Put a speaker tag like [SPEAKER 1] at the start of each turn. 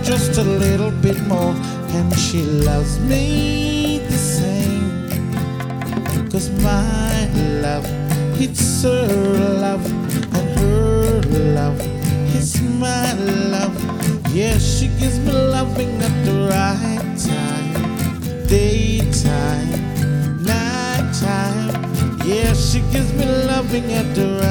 [SPEAKER 1] just a little bit more, and she loves me the same. 'Cause my love, it's her love, and her love, it's my love. Yeah, she gives me loving at the right time, daytime, nighttime. Yeah, she gives me loving at the right